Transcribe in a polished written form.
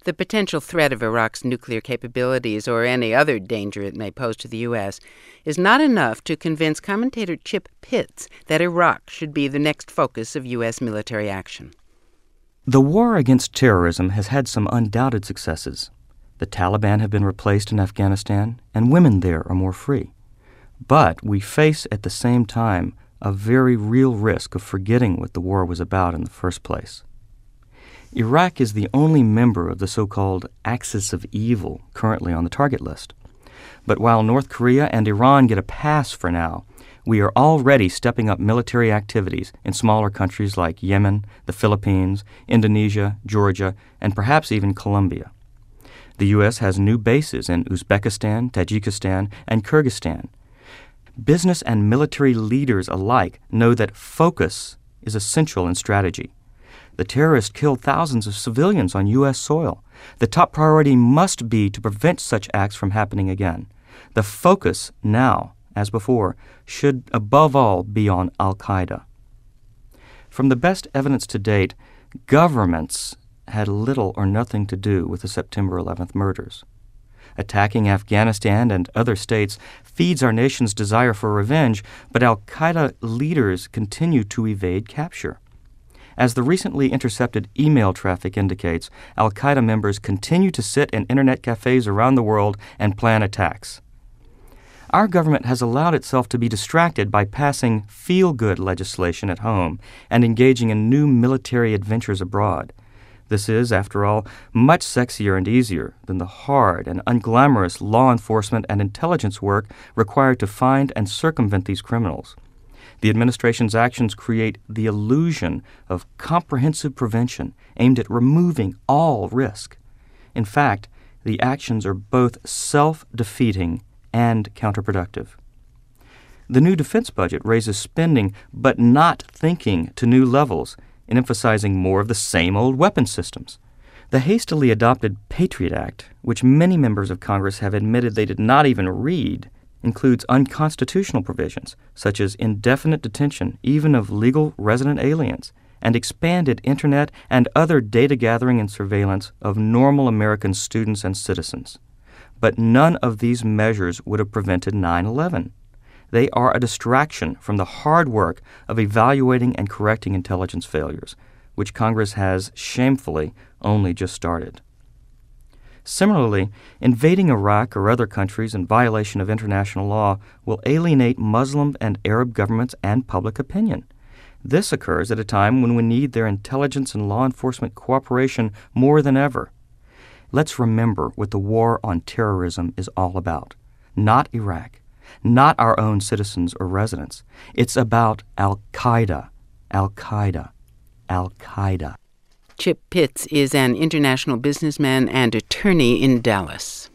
The potential threat of Iraq's nuclear capabilities or any other danger it may pose to the U.S. is not enough to convince commentator Chip Pitts that Iraq should be the next focus of U.S. military action. The war against terrorism has had some undoubted successes. The Taliban have been replaced in Afghanistan, and women there are more free. But we face at the same time a very real risk of forgetting what the war was about in the first place. Iraq is the only member of the so-called Axis of Evil currently on the target list. But while North Korea and Iran get a pass for now, we are already stepping up military activities in smaller countries like Yemen, the Philippines, Indonesia, Georgia, and perhaps even Colombia. The U.S. has new bases in Uzbekistan, Tajikistan, and Kyrgyzstan. Business and military leaders alike know that focus is essential in strategy. The terrorists killed thousands of civilians on U.S. soil. The top priority must be to prevent such acts from happening again. The focus now, as before, should above all be on al-Qaeda. From the best evidence to date, governments had little or nothing to do with the September 11th murders. Attacking Afghanistan and other states feeds our nation's desire for revenge, but al-Qaeda leaders continue to evade capture. As the recently intercepted email traffic indicates, al-Qaeda members continue to sit in internet cafes around the world and plan attacks. Our government has allowed itself to be distracted by passing feel-good legislation at home and engaging in new military adventures abroad. This is, after all, much sexier and easier than the hard and unglamorous law enforcement and intelligence work required to find and circumvent these criminals. The administration's actions create the illusion of comprehensive prevention aimed at removing all risk. In fact, the actions are both self-defeating and counterproductive. The new defense budget raises spending, but not thinking, to new levels in emphasizing more of the same old weapon systems. The hastily adopted Patriot Act, which many members of Congress have admitted they did not even read, includes unconstitutional provisions, such as indefinite detention, even of legal resident aliens, and expanded Internet and other data gathering and surveillance of normal American students and citizens. But none of these measures would have prevented 9/11. They are a distraction from the hard work of evaluating and correcting intelligence failures, which Congress has shamefully only just started. Similarly, invading Iraq or other countries in violation of international law will alienate Muslim and Arab governments and public opinion. This occurs at a time when we need their intelligence and law enforcement cooperation more than ever. Let's remember what the war on terrorism is all about. Not Iraq, not our own citizens or residents. It's about al-Qaeda, al-Qaeda, al-Qaeda. Chip Pitts is an international businessman and attorney in Dallas.